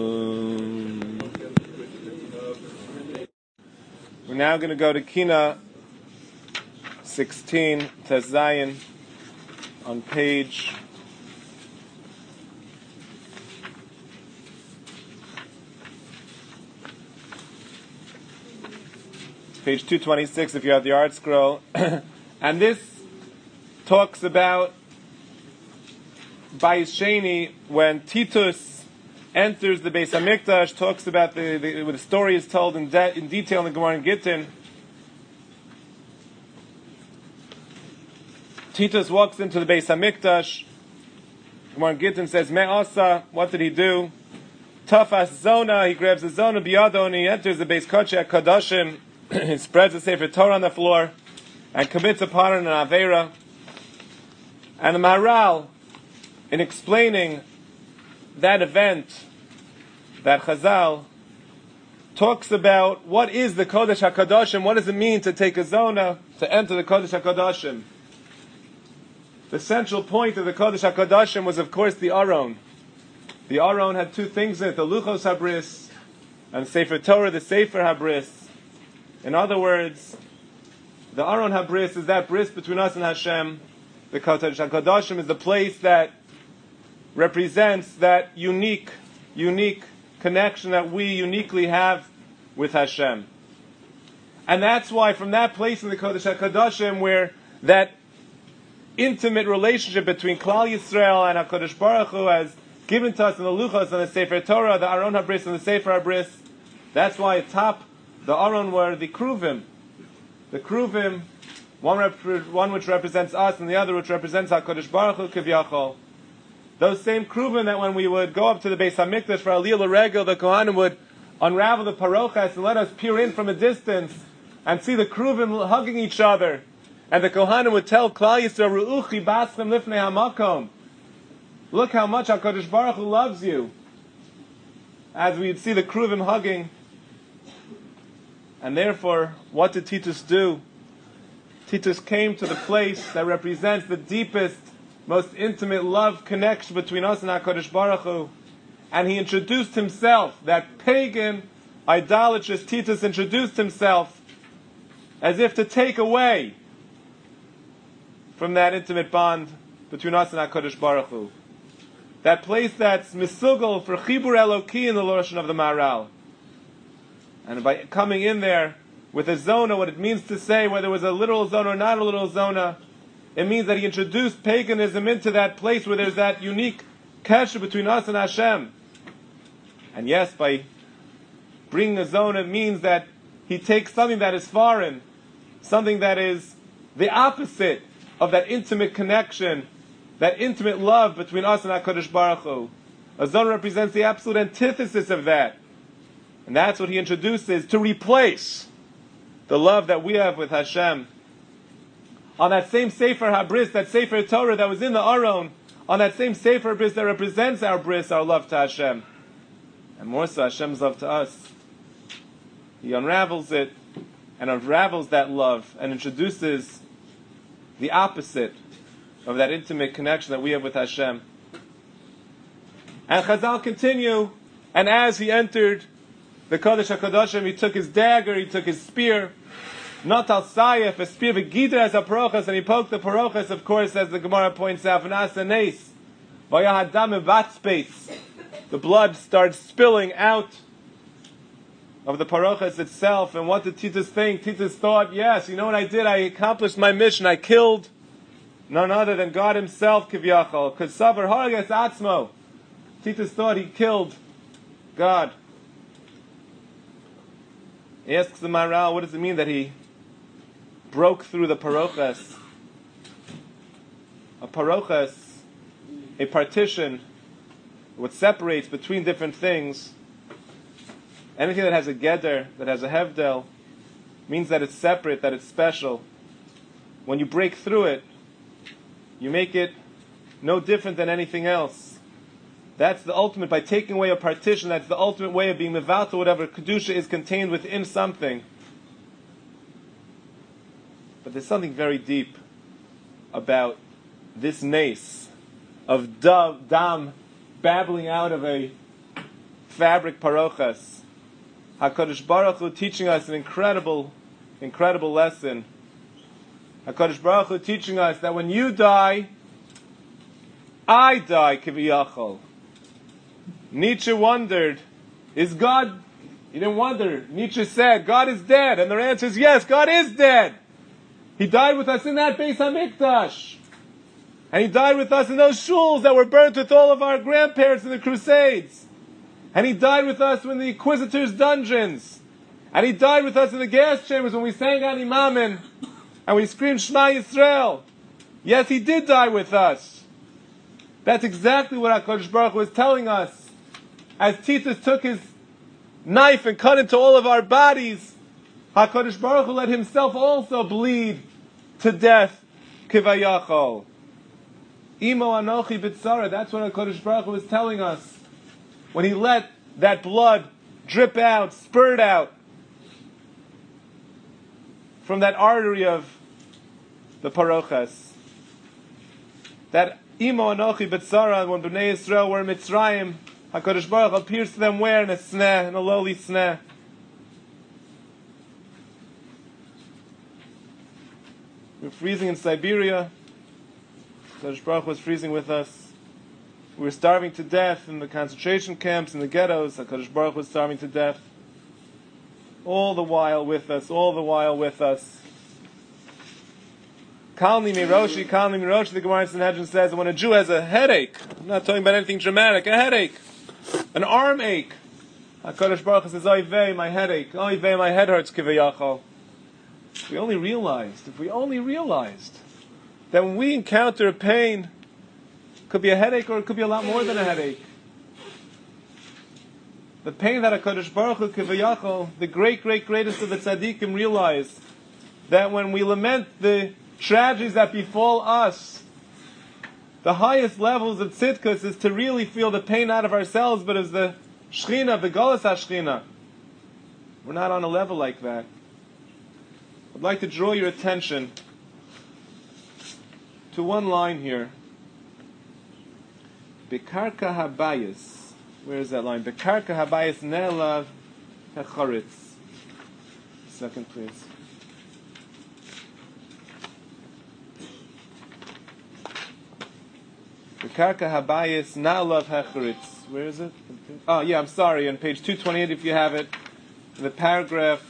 We're now going to go to Kina sixteen, Tes Zayin, on page page two twenty-six if you have the art scroll. And this talks about Bayis Sheni, when Titus enters the Beis Hamikdash, talks about the, the, the story is told in, de- in detail in the Gemara in Gittin. Titus walks into the Beis Hamikdash. Gemara in Gittin says, Me'asa, what did he do? Tafas Zona, he grabs the Zona Biyado and he enters the Beis Kodesh Kadoshim. He spreads the Sefer Torah on the floor and commits upon it an Aveira. And the Maharal, in explaining that event, that Chazal, talks about what is the Kodesh HaKadoshim, what does it mean to take a Zona, to enter the Kodesh HaKadoshim. The central point of the Kodesh HaKadoshim was, of course, the Aron. The Aron had two things in it, the Luchos HaBris, and Sefer Torah, the Sefer HaBris. In other words, the Aron HaBris is that bris between us and Hashem. The Kodesh HaKadoshim is the place that represents that unique, unique connection that we uniquely have with Hashem. And that's why from that place in the Kodesh HaKadoshim where that intimate relationship between Klal Yisrael and HaKadosh Baruch Hu has given to us in the Luchos and the Sefer Torah, the Aron HaBris and the Sefer HaBris, that's why atop the Aron were the Kruvim. The Kruvim, one, rep- one which represents us and the other which represents HaKadosh Baruch Hu Kivyachol. Those same Kruvim that when we would go up to the Beis HaMikdash for Aliyah L'Regel, the Kohanim would unravel the Parochas and let us peer in from a distance and see the Kruvim hugging each other. And the Kohanim would tell Klal Yisrael, Ru'uchi baschem lifnei hamakom. Look how much HaKadosh Baruch Hu loves you. As we'd see the Kruvim hugging. And therefore, what did Titus do? Titus came to the place that represents the deepest, most intimate love connection between us and HaKadosh Baruch Hu. And he introduced himself, that pagan, idolatrous Titus introduced himself as if to take away from that intimate bond between us and HaKadosh Baruch Hu. That place that's misugal for Chibur Eloki in the Lashon of the Maharal. And by coming in there with a zona, what it means to say, whether it was a literal zona or not a literal zona, it means that he introduced paganism into that place where there's that unique kesher between us and Hashem. And yes, by bringing a zona, it means that he takes something that is foreign, something that is the opposite of that intimate connection, that intimate love between us and HaKadosh Baruch Hu. A zona represents the absolute antithesis of that. And that's what he introduces to replace the love that we have with Hashem. On that same Sefer HaBris, that Sefer Torah that was in the Aron, on that same Sefer HaBris that represents our bris, our love to Hashem. And more so, Hashem's love to us. He unravels it, and unravels that love, and introduces the opposite of that intimate connection that we have with Hashem. And Chazal continue, and as he entered the Kodesh HaKadoshim, he took his dagger, he took his spear, not al sayef, a spear, but gidra as a parochas, and he poked the parochas, of course, as the Gemara points out, v'nasa nes, v'yahadam evatzpeis, the blood starts spilling out of the parochas itself. And what did Titus think? Titus thought, yes, you know what I did? I accomplished my mission. I killed none other than God himself, Kivyachol. K'savar harages atzmo. Titus thought he killed God. He asks the Maharal, what does it mean that he broke through the parochas? A parochas, a partition, what separates between different things. Anything that has a geder, that has a hevdel, means that it's separate, that it's special. When you break through it, you make it no different than anything else. That's the ultimate, by taking away a partition, that's the ultimate way of being mevatel, whatever kedusha is contained within something. But there's something very deep about this nace of dove, dam, babbling out of a fabric parochas. HaKadosh Baruch Hu teaching us an incredible, incredible lesson. HaKadosh Baruch Hu teaching us that when you die, I die, Kiviyachol. Nietzsche wondered, is God, he didn't wonder, Nietzsche said, God is dead. And their answer is, yes, God is dead. He died with us in that Beis HaMikdash. And he died with us in those shuls that were burnt with all of our grandparents in the Crusades. And he died with us in the Inquisitor's dungeons. And he died with us in the gas chambers when we sang Ani Mamin and we screamed Shema Yisrael. Yes, he did die with us. That's exactly what HaKadosh Baruch Hu was telling us. As Titus took his knife and cut into all of our bodies, HaKadosh Baruch Hu let himself also bleed to death. Kivayachol. Imo Anochi B'tzara. That's what HaKadosh Baruch Hu was telling us when he let that blood drip out, spurt out from that artery of the parochas. That Imo Anochi B'tzara, when Bnei Yisrael were in Mitzrayim, HaKadosh Baruch Hu appears to them where? In a sneh, in a lowly sneh. We were freezing in Siberia. HaKadosh Baruch Hu was freezing with us. We were starving to death in the concentration camps, in the ghettos. HaKadosh Baruch Hu was starving to death. All the while with us, all the while with us. Kalni Miroshi, Kalni Miroshi, the Gemara in Sanhedrin says that when a Jew has a headache, I'm not talking about anything dramatic, a headache, an arm ache, HaKadosh Baruch Hu says, Oy vey, my headache, Oy vey, my head hurts, kivayachol. If we only realized, if we only realized that when we encounter a pain, it could be a headache or it could be a lot more than a headache. The pain that HaKadosh Baruch Hu, kivayachol, the great, great, greatest of the tzaddikim realize that when we lament the tragedies that befall us, the highest levels of tzidkus is to really feel the pain out of ourselves, but as the Shechina, the Golas HaShechina. We're not on a level like that. I'd like to draw your attention to one line here. Bekarka habayis. Where is that line? Bekarka habayis ne'elav hecharitz. Second, please. Bekarka habayis ne'elav hecharitz. Where is it? Oh, yeah, I'm sorry. On page two twenty-eight, if you have it, in the paragraph.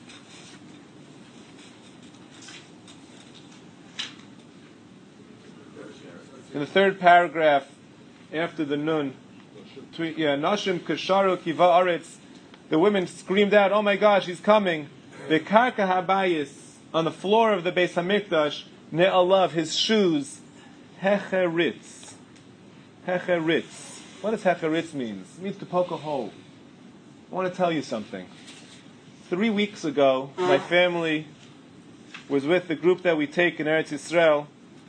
In the third paragraph, after the nun, yeah, Nashim Kasharu Kiva Aretz, the women screamed out, "Oh my gosh, he's coming!" The Karka Habayis, on the floor of the Beis Hamikdash, Ne'alav, his shoes, Hecheritz. Hecheritz. What does Hecheritz mean? It means to poke a hole. I want to tell you something. Three weeks ago, my family was with the group that we take in Eretz Yisrael.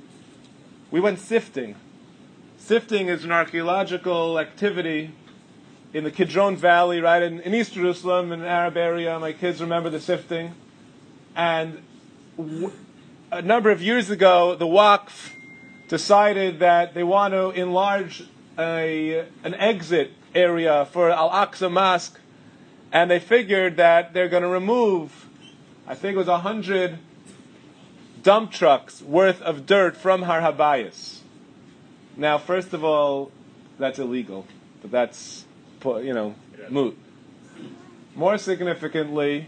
We went sifting. Sifting is an archaeological activity in the Kidron Valley, right in, in East Jerusalem, in an Arab area. My kids remember the sifting. And w- a number of years ago, the Waqf decided that they want to enlarge a, an exit area for Al-Aqsa Mosque. And they figured that they're going to remove, I think it was a hundred dump trucks worth of dirt from Har Habayis. Now, first of all, that's illegal, but that's, you know, moot. More significantly,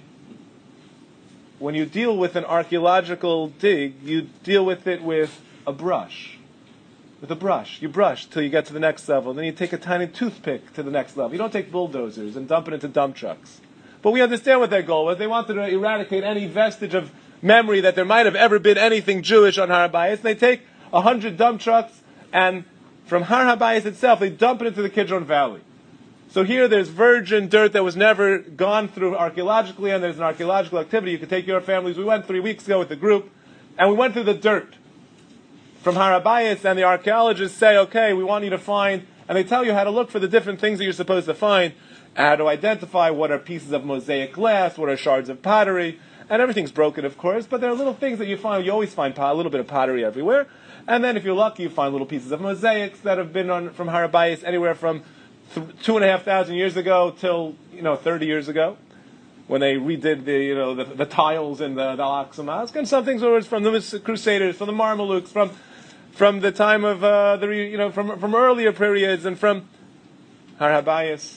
when you deal with an archaeological dig, you deal with it with a brush. With a brush. You brush till you get to the next level, then you take a tiny toothpick to the next level. You don't take bulldozers and dump it into dump trucks. But we understand what their goal was. They wanted to eradicate any vestige of memory that there might have ever been anything Jewish on Har Habayis. And they take a hundred dump trucks, and from Har Habayis itself, they dump it into the Kidron Valley. So here there's virgin dirt that was never gone through archaeologically, and there's an archaeological activity. You could take your families. We went three weeks ago with the group, and we went through the dirt from Har Habayis, and the archaeologists say, okay, we want you to find, and they tell you how to look for the different things that you're supposed to find, how to identify what are pieces of mosaic glass, what are shards of pottery, and everything's broken, of course, but there are little things that you find. You always find a little bit of pottery everywhere. And then if you're lucky, you find little pieces of mosaics that have been on from Har Habayis anywhere from th- two and a half thousand years ago till, you know, thirty years ago, when they redid the, you know, the, the tiles in the, the Al-Aqsa Mosque. And some things were from the Crusaders, from the Marmaluks, from from the time of uh, the, you know, from from earlier periods, and from Har Habayis.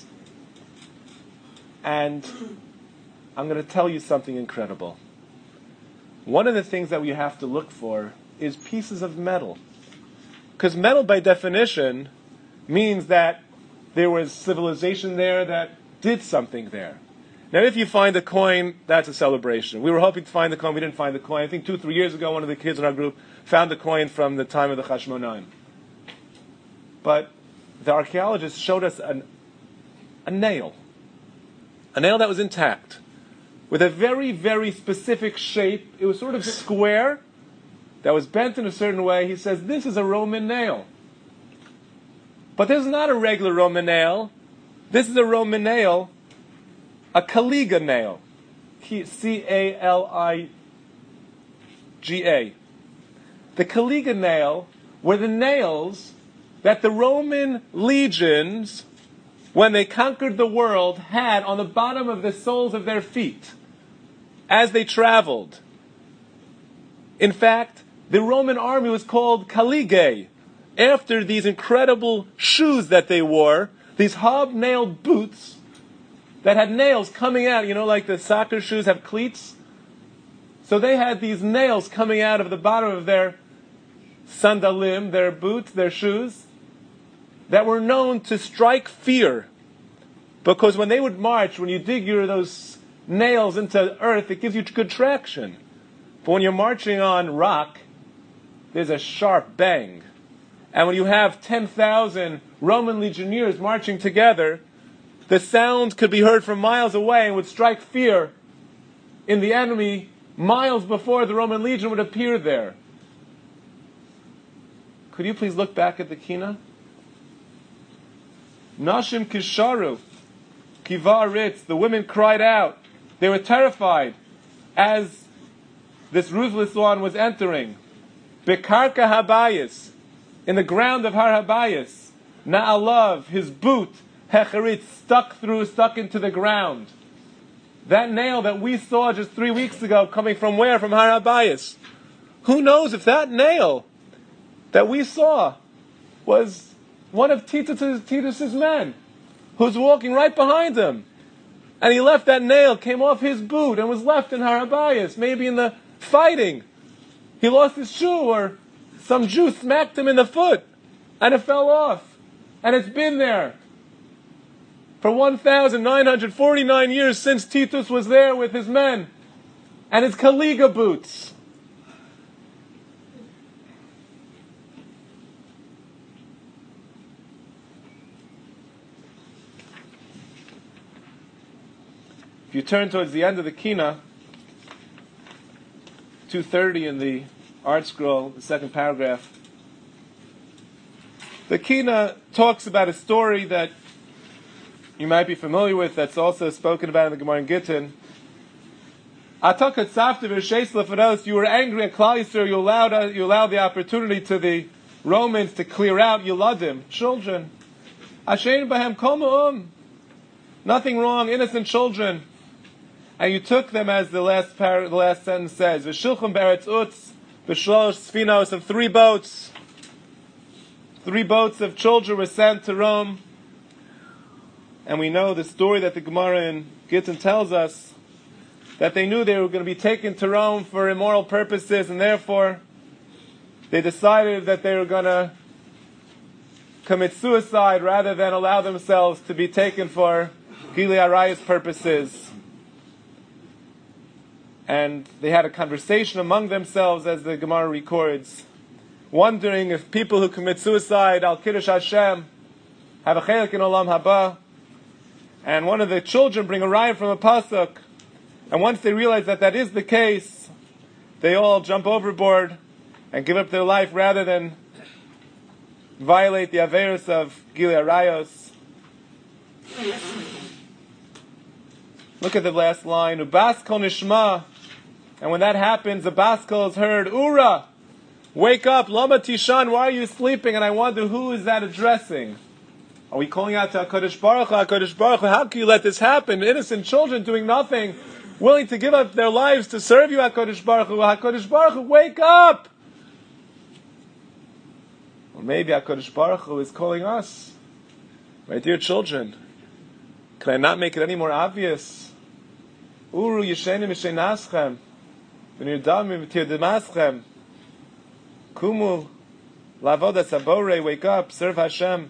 And I'm going to tell you something incredible. One of the things that we have to look for is pieces of metal. Because metal, by definition, means that there was civilization there that did something there. Now, if you find a coin, that's a celebration. We were hoping to find the coin. We didn't find the coin. I think two, three years ago, one of the kids in our group found the coin from the time of the Chashmonaim. But the archaeologists showed us an, a nail. A nail that was intact, with a very, very specific shape. It was sort of square, that was bent in a certain way. He says, this is a Roman nail. But this is not a regular Roman nail. This is a Roman nail, a Caliga nail. C A L I G A. The Caliga nail were the nails that the Roman legions, when they conquered the world, had on the bottom of the soles of their feet as they traveled. In fact, the Roman army was called Caligae, after these incredible shoes that they wore, these hobnailed boots that had nails coming out, you know, like the soccer shoes have cleats. So they had these nails coming out of the bottom of their sandalim, their boots, their shoes, that were known to strike fear. Because when they would march, when you dig your those nails into earth, it gives you good traction. But when you're marching on rock, there's a sharp bang. And when you have ten thousand Roman legionnaires marching together, the sound could be heard from miles away and would strike fear in the enemy miles before the Roman legion would appear there. Could you please look back at the Kina? Nashim kisharu, kiva ritz, the women cried out. They were terrified as this ruthless one was entering. Bekarka habayis, in the ground of Har Habayis, Na'alav, his boot, Hecharit, stuck through, stuck into the ground. That nail that we saw just three weeks ago, coming from where? From Har Habayis. Who knows if that nail that we saw was one of Titus' Titus's men, who's walking right behind him. And he left that nail, came off his boot, and was left in Har Habayis, maybe in the fighting. He lost his shoe, or some Jew smacked him in the foot, and it fell off. And it's been there for one thousand nine hundred forty-nine years since Titus was there with his men and his Caliga boots. If you turn towards the end of the Kina, two thirty in the Art Scroll, the second paragraph, the Kina talks about a story that you might be familiar with, that's also spoken about in the Gemara in Gittin. You were angry at Klal Yisrael, you allowed, you allowed the opportunity to the Romans to clear out Yeladim, children. Nothing wrong, innocent children. And you took them, as the last par- the last sentence says, V'shilchum be'eretz utz, b'shlosh sfinos, and three boats, three boats of children were sent to Rome. And we know the story that the Gemara in Gittin tells us, that they knew they were going to be taken to Rome for immoral purposes, and therefore they decided that they were going to commit suicide rather than allow themselves to be taken for Gilui Arayos purposes. And they had a conversation among themselves, as the Gemara records, wondering if people who commit suicide, al Kiddush Hashem, have a chelik in Olam Haba. And one of the children bring a raya from a pasuk, and once they realize that that is the case, they all jump overboard and give up their life rather than violate the averos of Gilui Arayos. Look at the last line, Ubaskol Nishma. And when that happens, the Baskol is heard, Ura, wake up, Lama Tishan, why are you sleeping? And I wonder, who is that addressing? Are we calling out to HaKadosh Baruch Hu, HaKadosh Baruch Hu, how can you let this happen? Innocent children doing nothing, willing to give up their lives to serve you, HaKadosh Baruch Hu. HaKadosh Baruch Hu, wake up! Or maybe HaKadosh Baruch Hu is calling us. My dear children, can I not make it any more obvious? Uru yeshenim yeshenaschem, v'nirdamim v'tirdimaschem, kumu Lavodas Abore, wake up, serve Hashem.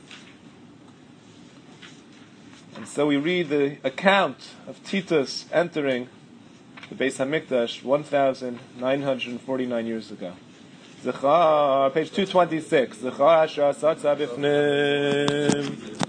And so we read the account of Titus entering the Beis Hamikdash one thousand nine hundred forty-nine years ago. Zechar, page two twenty-six. Zechar Asher Asatza Bifnim.